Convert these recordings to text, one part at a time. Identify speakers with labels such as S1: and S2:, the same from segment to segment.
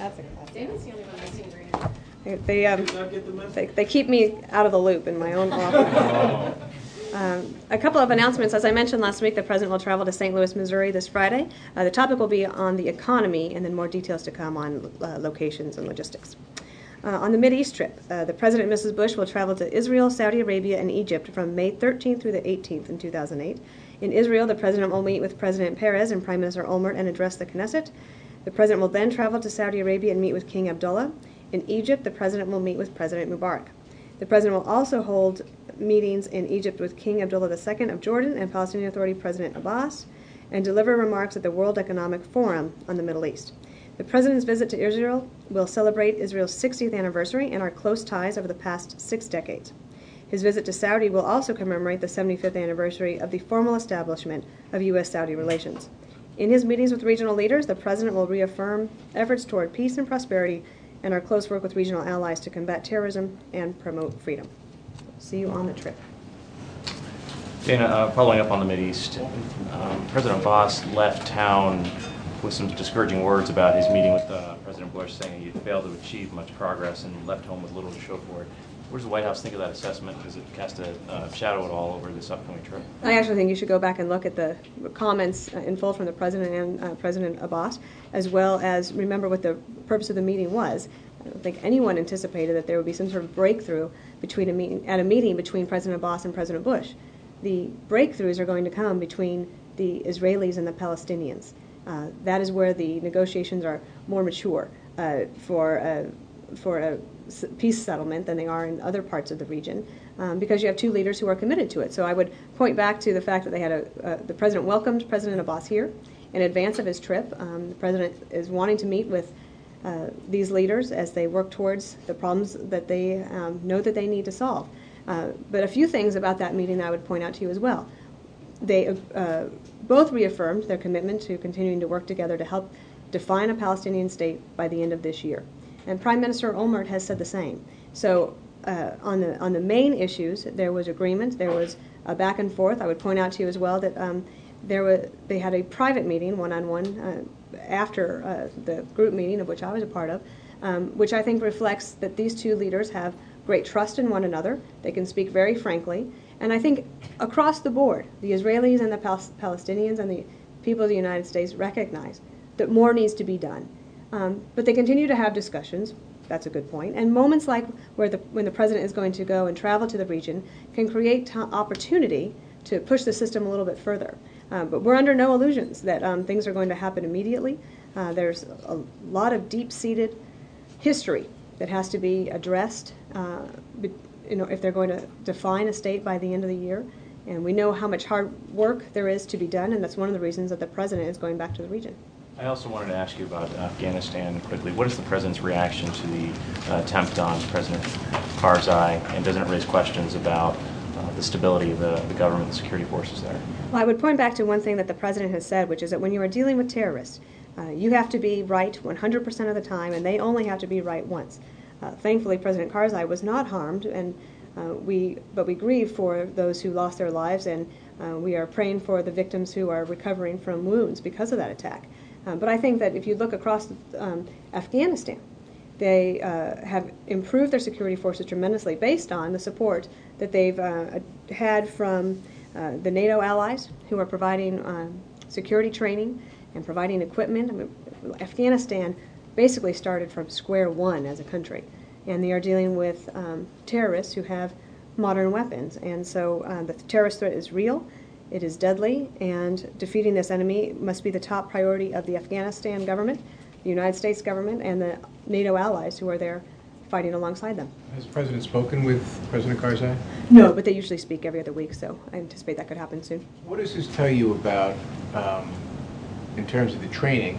S1: That's a classic.
S2: Dana's the only one missing green.
S1: They keep me out of the loop in my own office. A couple of announcements. As I mentioned last week, the President will travel to St. Louis, Missouri this Friday. The topic will be on the economy, and then more details to come on locations and logistics. On the Mideast trip, the President and Mrs. Bush will travel to Israel, Saudi Arabia, and Egypt from May 13th through the 18th in 2008. In Israel, the President will meet with President Peres and Prime Minister Olmert and address the Knesset. The President will then travel to Saudi Arabia and meet with King Abdullah. In Egypt, the President will meet with President Mubarak. The President will also hold meetings in Egypt with King Abdullah II of Jordan and Palestinian Authority President Abbas, and deliver remarks at the World Economic Forum on the Middle East. The President's visit to Israel will celebrate Israel's 60th anniversary and our close ties over the past 6 decades. His visit to Saudi will also commemorate the 75th anniversary of the formal establishment of U.S.-Saudi relations. In his meetings with regional leaders, the President will reaffirm efforts toward peace and prosperity and our close work with regional allies to combat terrorism and promote freedom. See you on the trip.
S3: Dana, following up on the Mideast, President Abbas left town with some discouraging words about his meeting with President Bush, saying he had failed to achieve much progress and left home with little to show for it. What does the White House think of that assessment? Does it cast a shadow at all over this upcoming trip?
S1: I actually think you should go back and look at the comments in full from the President and President Abbas, as well as remember what the purpose of the meeting was. I don't think anyone anticipated that there would be some sort of breakthrough at a meeting between President Abbas and President Bush. The breakthroughs are going to come between the Israelis and the Palestinians. That is where the negotiations are more mature for a peace settlement than they are in other parts of the region, because you have two leaders who are committed to it. So I would point back to the fact that they had the President welcomed President Abbas here in advance of his trip. The President is wanting to meet with these leaders as they work towards the problems that they know that they need to solve. But a few things about that meeting I would point out to you as well. They both reaffirmed their commitment to continuing to work together to help define a Palestinian state by the end of this year. And Prime Minister Olmert has said the same. So on the main issues, there was agreement. There was a back and forth. I would point out to you as well that they had a private meeting, one-on-one, after the group meeting of which I was a part of, which I think reflects that these two leaders have great trust in one another. They can speak very frankly. And I think across the board, the Israelis and the Palestinians and the people of the United States recognize that more needs to be done. But they continue to have discussions. That's a good point. And moments like when the President is going to go and travel to the region can create opportunity to push the system a little bit further. But we're under no illusions that things are going to happen immediately. There's a lot of deep-seated history that has to be addressed if they're going to define a state by the end of the year. And we know how much hard work there is to be done, and that's one of the reasons that the President is going back to the region.
S3: I also wanted to ask you about Afghanistan quickly. What is the President's reaction to the attempt on President Karzai, and doesn't it raise questions about the stability of the government and security forces there?
S1: Well, I would point back to one thing that the President has said, which is that when you are dealing with terrorists, you have to be right 100% of the time, and they only have to be right once. Thankfully, President Karzai was not harmed, and but we grieve for those who lost their lives, and we are praying for the victims who are recovering from wounds because of that attack. But I think that if you look across Afghanistan, they have improved their security forces tremendously based on the support that they've had from the NATO allies who are providing security training and providing equipment. I mean, Afghanistan basically started from square one as a country, and they are dealing with terrorists who have modern weapons. And so the terrorist threat is real. It is deadly, and defeating this enemy must be the top priority of the Afghanistan government, the United States government, and the NATO allies who are there fighting alongside them.
S4: Has the President spoken with President Karzai?
S1: No, but they usually speak every other week, so I anticipate that could happen soon.
S4: What does this tell you about, in terms of the training,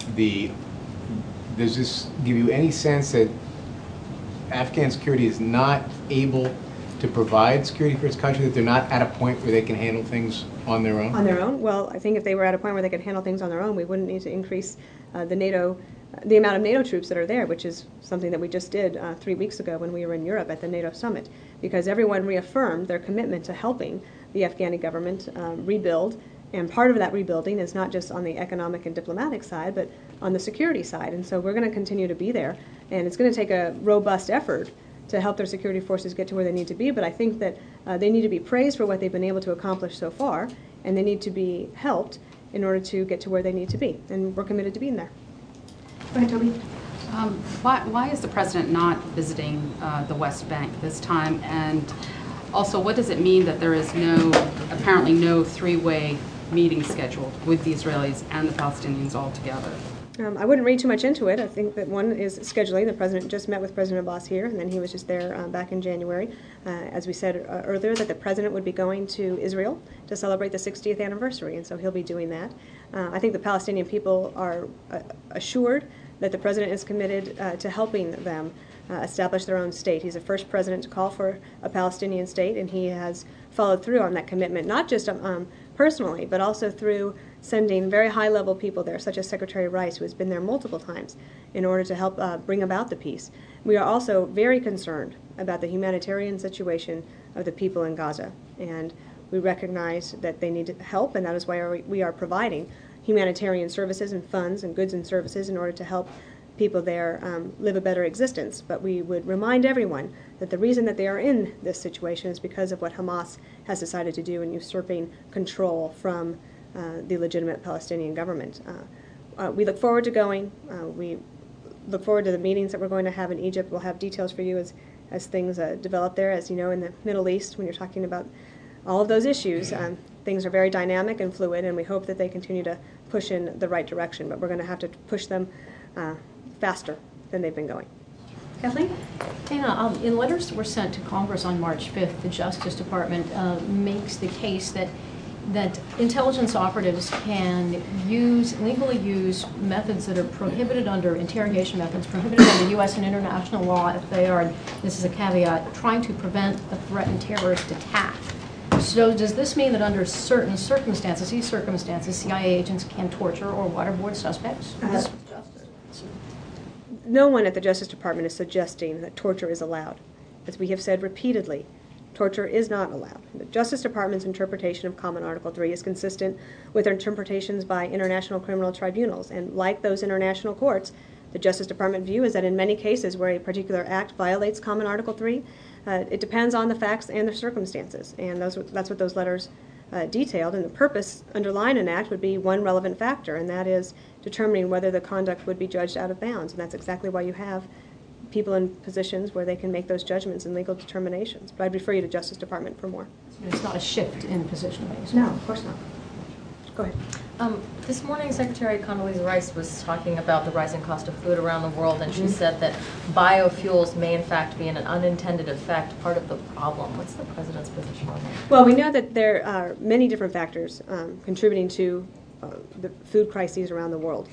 S4: does this give you any sense that Afghan security is not able to provide security for its country, that they're not at a point where they can handle things on their own?
S1: On their own? Well, I think if they were at a point where they could handle things on their own, we wouldn't need to increase the amount of NATO troops that are there, which is something that we just did 3 weeks ago when we were in Europe at the NATO summit, because everyone reaffirmed their commitment to helping the Afghani government rebuild. And part of that rebuilding is not just on the economic and diplomatic side, but on the security side. And so we're going to continue to be there. And it's going to take a robust effort to help their security forces get to where they need to be. But I think that they need to be praised for what they've been able to accomplish so far, and they need to be helped in order to get to where they need to be. And we're committed to being there. Go ahead, Toby.
S2: Why is the president not visiting the West Bank this time? And also, what does it mean that there is apparently no three-way meeting scheduled with the Israelis and the Palestinians all together?
S1: I wouldn't read too much into it. I think that one is scheduling. The president just met with President Abbas here, and then he was just there back in January. As we said earlier, that the president would be going to Israel to celebrate the 60th anniversary, and so he'll be doing that. I think the Palestinian people are assured that the president is committed to helping them establish their own state. He's the first president to call for a Palestinian state, and he has followed through on that commitment, not just personally, but also through sending very high-level people there, such as Secretary Rice, who has been there multiple times, in order to help bring about the peace. We are also very concerned about the humanitarian situation of the people in Gaza, and we recognize that they need help, and that is why we are providing humanitarian services and funds and goods and services in order to help people there live a better existence. But we would remind everyone that the reason that they are in this situation is because of what Hamas has decided to do in usurping control from the legitimate Palestinian government. We look forward to going. We look forward to the meetings that we're going to have in Egypt. We'll have details for you as things develop there. As you know, in the Middle East, when you're talking about all of those issues, things are very dynamic and fluid, and we hope that they continue to push in the right direction. But we're going to have to push them faster than they've been going. Kathleen?
S5: Dana, in letters that were sent to Congress on March 5th, the Justice Department makes the case that intelligence operatives can legally use methods that are prohibited under interrogation methods, prohibited under U.S. and international law if they are, this is a caveat, trying to prevent a threatened terrorist attack. So does this mean that under certain circumstances, these circumstances, CIA agents can torture or waterboard suspects?
S1: No one at the Justice Department is suggesting that torture is allowed. As we have said repeatedly, torture is not allowed. The Justice Department's interpretation of Common Article 3 is consistent with interpretations by international criminal tribunals. And like those international courts, the Justice Department view is that in many cases where a particular act violates Common Article 3, it depends on the facts and the circumstances. And that's what those letters detailed. And the purpose underlying an act would be one relevant factor, and that is determining whether the conduct would be judged out of bounds. And that's exactly why you have people in positions where they can make those judgments and legal determinations. But I'd refer you to Justice Department for more.
S5: It's not a shift in position, basically.
S1: No, of course not. Go ahead.
S6: This morning, Secretary Condoleezza Rice was talking about the rising cost of food around the world, and she said that biofuels may in fact be an unintended effect, part of the problem. What's the President's position on that?
S1: Well, we know that there are many different factors contributing to the food crises around the world.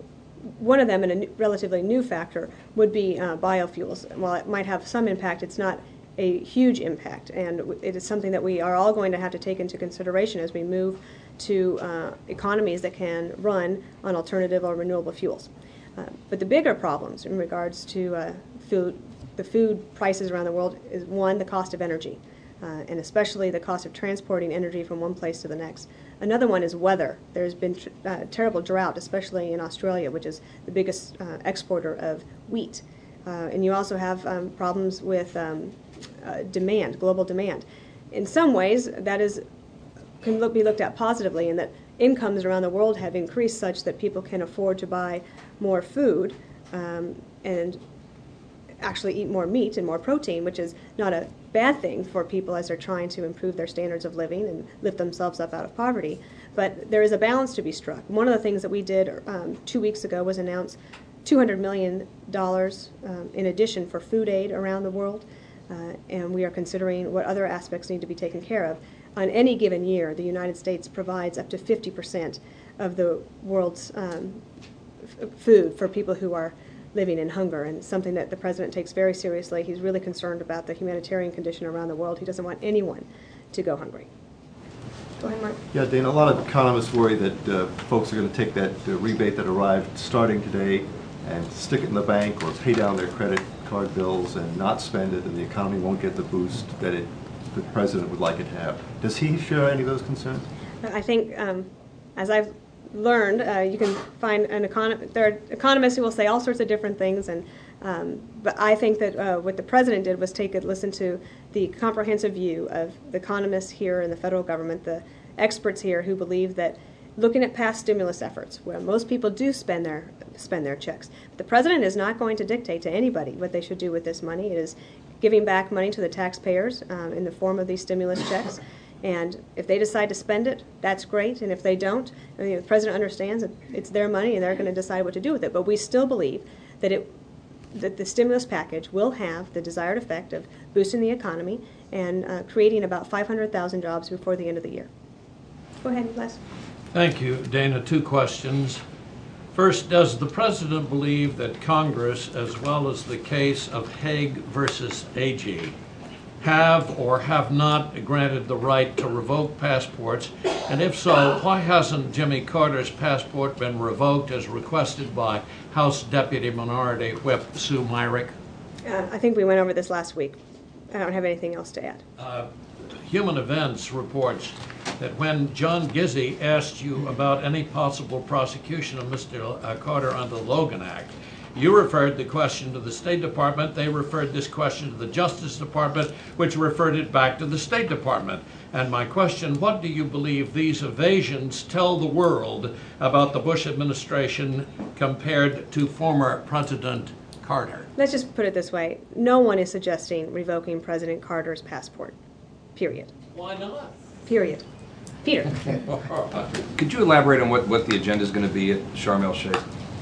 S1: One of them, and a relatively new factor, would be biofuels. While it might have some impact, it's not a huge impact, and it is something that we are all going to have to take into consideration as we move to economies that can run on alternative or renewable fuels. But the bigger problems in regards to the food prices around the world is, one, the cost of energy, and especially the cost of transporting energy from one place to the next. Another one is weather. There's been terrible drought, especially in Australia, which is the biggest exporter of wheat. And you also have problems with demand, global demand. In some ways, that can be looked at positively in that incomes around the world have increased such that people can afford to buy more food and actually eat more meat and more protein, which is not a bad thing for people as they're trying to improve their standards of living and lift themselves up out of poverty. But there is a balance to be struck. One of the things that we did 2 weeks ago was announce $200 million in addition for food aid around the world, and we are considering what other aspects need to be taken care of. On any given year, the United States provides up to 50% of the world's food for people who are living in hunger, and something that the President takes very seriously. He's really concerned about the humanitarian condition around the world. He doesn't want anyone to go hungry. Go ahead, Mark.
S7: Yeah, Dana, a lot of economists worry that folks are going to take that rebate that arrived starting today and stick it in the bank or pay down their credit card bills and not spend it, and the economy won't get the boost that the President would like it to have. Does he share any of those concerns?
S1: I think, as I've learned, you can find there are economists who will say all sorts of different things, and but I think that what the president did was listen to the comprehensive view of the economists here in the federal government, the experts here who believe that looking at past stimulus efforts, where most people do spend their checks, the president is not going to dictate to anybody what they should do with this money. It is giving back money to the taxpayers in the form of these stimulus checks. And if they decide to spend it, that's great. And if they don't, the president understands that it's their money and they're going to decide what to do with it. But we still believe that that the stimulus package will have the desired effect of boosting the economy and creating about 500,000 jobs before the end of the year. Go ahead, Les.
S8: Thank you, Dana. 2 questions. First, does the president believe that Congress, as well as the case of Haig versus AG, have or have not granted the right to revoke passports? And if so, why hasn't Jimmy Carter's passport been revoked as requested by House Deputy Minority Whip Sue Myrick?
S1: I think we went over this last week. I don't have anything else to add.
S8: Human Events reports that when John Gizzi asked you about any possible prosecution of Mr. Carter under the Logan Act, you referred the question to the State Department. They referred this question to the Justice Department, which referred it back to the State Department. And my question, what do you believe these evasions tell the world about the Bush administration compared to former President Carter?
S1: Let's just put it this way. No one is suggesting revoking President Carter's passport. Period.
S8: Why not?
S1: Period. Peter.
S9: Could you elaborate on what the agenda is going to be at Sharm el-Sheikh?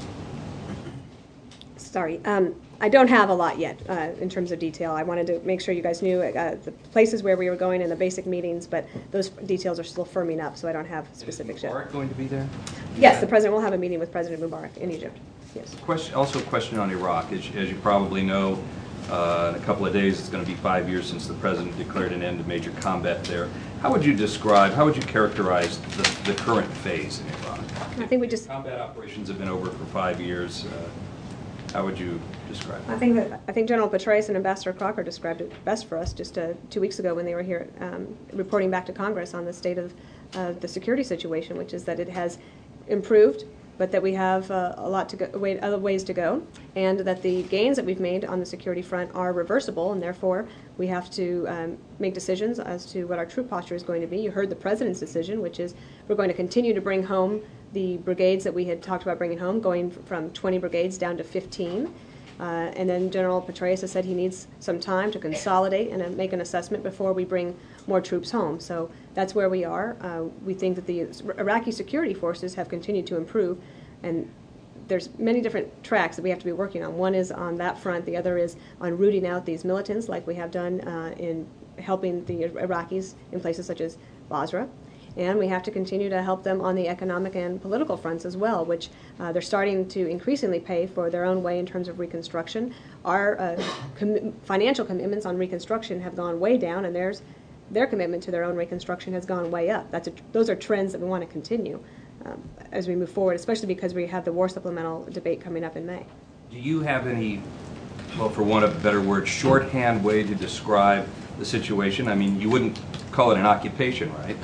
S1: Sorry. I don't have a lot yet in terms of detail. I wanted to make sure you guys knew the places where we were going and the basic meetings, but those details are still firming up, so I don't have specifics yet.
S9: Is Mubarak going to be there?
S1: Yes, the president will have a meeting with President Mubarak in Egypt. Yes.
S9: Also a question on Iraq. As you probably know, in a couple of days it's going to be 5 years since the president declared an end to major combat there. How would you characterize the current phase in Iraq?
S1: I think
S9: combat operations have been over for 5 years. How would you describe it?
S1: I think General Petraeus and Ambassador Crocker described it best for us just 2 weeks ago when they were here reporting back to Congress on the state of the security situation, which is that it has improved, but that we have other ways to go, and that the gains that we've made on the security front are reversible, and therefore we have to make decisions as to what our true posture is going to be. You heard the president's decision, which is we're going to continue to bring home the brigades that we had talked about bringing home, going from 20 brigades down to 15. And then General Petraeus has said he needs some time to consolidate and make an assessment before we bring more troops home. So that's where we are. We think that the Iraqi security forces have continued to improve, and there's many different tracks that we have to be working on. One is on that front. The other is on rooting out these militants, like we have done in helping the Iraqis in places such as Basra. And we have to continue to help them on the economic and political fronts as well, which they're starting to increasingly pay for their own way in terms of reconstruction. Our financial commitments on reconstruction have gone way down, and their commitment to their own reconstruction has gone way up. Those are trends that we want to continue as we move forward, especially because we have the war supplemental debate coming up in May.
S9: Do you have any, well, for want of a better word, shorthand way to describe the situation? I mean, you wouldn't call it an occupation, right?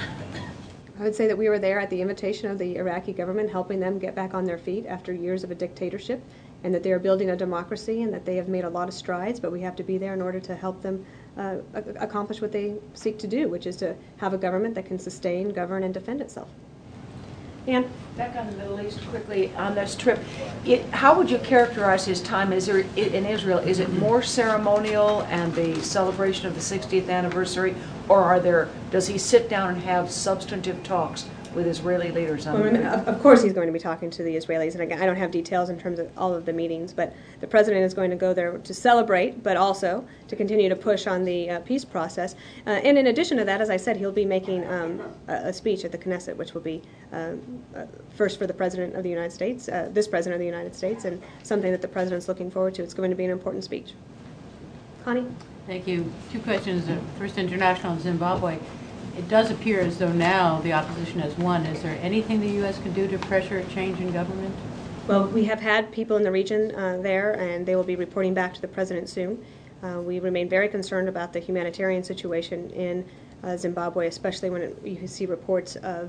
S1: I would say that we were there at the invitation of the Iraqi government, helping them get back on their feet after years of a dictatorship, and that they are building a democracy and that they have made a lot of strides, but we have to be there in order to help them accomplish what they seek to do, which is to have a government that can sustain, govern, and defend itself. Ann?
S10: Back on the Middle East quickly, on this trip, how would you characterize his time in Israel? Is it more ceremonial and the celebration of the 60th anniversary, or does he sit down and have substantive talks with Israeli leaders on
S1: Of course he's going to be talking to the Israelis, and again, I don't have details in terms of all of the meetings, but the president is going to go there to celebrate, but also to continue to push on the peace process. And in addition to that, as I said, he'll be making a speech at the Knesset, which will be first for the President of the United States, this President of the United States, and something that the President's looking forward to. It's going to be an important speech. Connie?
S11: Thank you. 2 questions. First, international Zimbabwe. It does appear as though now the opposition has won. Is there anything the U.S. can do to pressure a change in government?
S1: Well, we have had people in the region there, and they will be reporting back to the president soon. We remain very concerned about the humanitarian situation in Zimbabwe, especially when you see reports of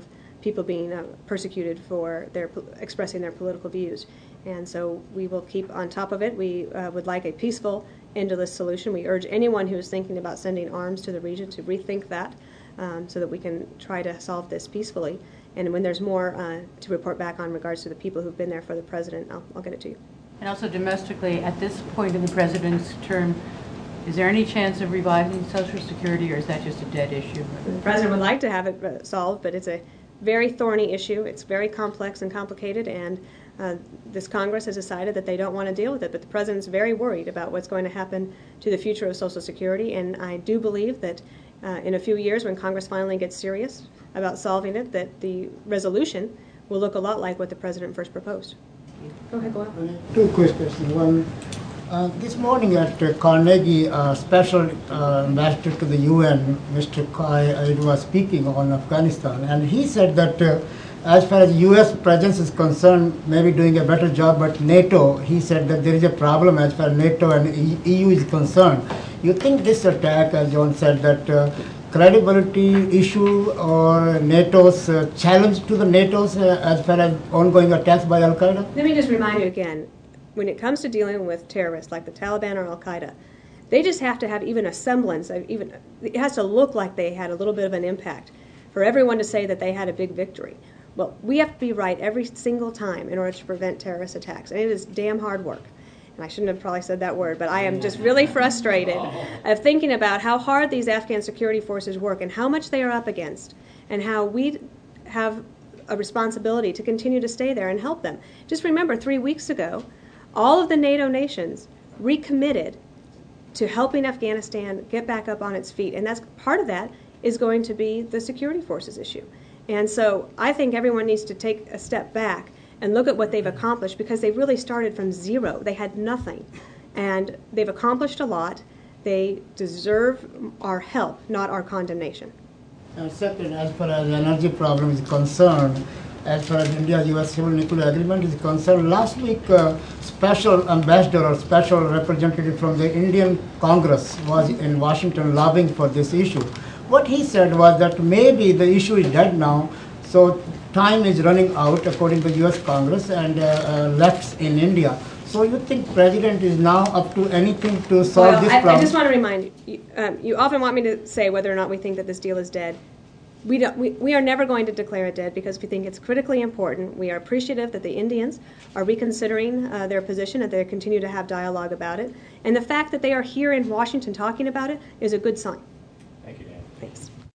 S1: people being persecuted for expressing their political views. And so we will keep on top of it. We would like a peaceful end to this solution. We urge anyone who is thinking about sending arms to the region to rethink that so that we can try to solve this peacefully. And when there's more to report back on regards to the people who've been there for the president, I'll get it to you.
S11: And also domestically, at this point in the president's term, is there any chance of reviving Social Security, or is that just a dead issue?
S1: The president would like to have it solved, but it's a very thorny issue. It's very complex and complicated, and this Congress has decided that they don't want to deal with it. But the president's very worried about what's going to happen to the future of Social Security, and I do believe that in a few years, when Congress finally gets serious about solving it, that the resolution will look a lot like what the president first proposed. Go ahead, Goel.
S12: Two quick questions. One, this morning at Carnegie, Special Ambassador to the UN, Mr. Kai, was speaking on Afghanistan, and he said that as far as U.S. presence is concerned, maybe doing a better job, but NATO, he said that there is a problem as far as NATO and EU is concerned. You think this attack, as John said, that credibility issue or NATO's challenge to the NATO's as far as ongoing attacks by Al-Qaeda?
S1: Let me just remind you again, when it comes to dealing with terrorists like the Taliban or Al-Qaeda, they just have to have even a semblance of it has to look like they had a little bit of an impact for everyone to say that they had a big victory. Well, we have to be right every single time in order to prevent terrorist attacks, and it is damn hard work. And I shouldn't have probably said that word, but I am just really frustrated of thinking about how hard these Afghan security forces work and how much they are up against and how we have a responsibility to continue to stay there and help them. Just remember, 3 weeks ago, all of the NATO nations recommitted to helping Afghanistan get back up on its feet, and that's part of that is going to be the security forces issue. And so I think everyone needs to take a step back and look at what they've accomplished, because they really started from zero. They had nothing. And they've accomplished a lot. They deserve our help, not our condemnation.
S12: Second, as far as the energy problem is concerned, as far as India-US civil nuclear agreement is concerned, last week special ambassador or special representative from the Indian Congress was in Washington lobbying for this issue. What he said was that maybe the issue is dead now, so time is running out according to U.S. Congress and left in India. So you think President is now up to anything to solve this problem?
S1: I just want to remind you, you often want me to say whether or not we think that this deal is dead. We are never going to declare it dead because we think it's critically important. We are appreciative that the Indians are reconsidering their position and they continue to have dialogue about it. And the fact that they are here in Washington talking about it is a good sign.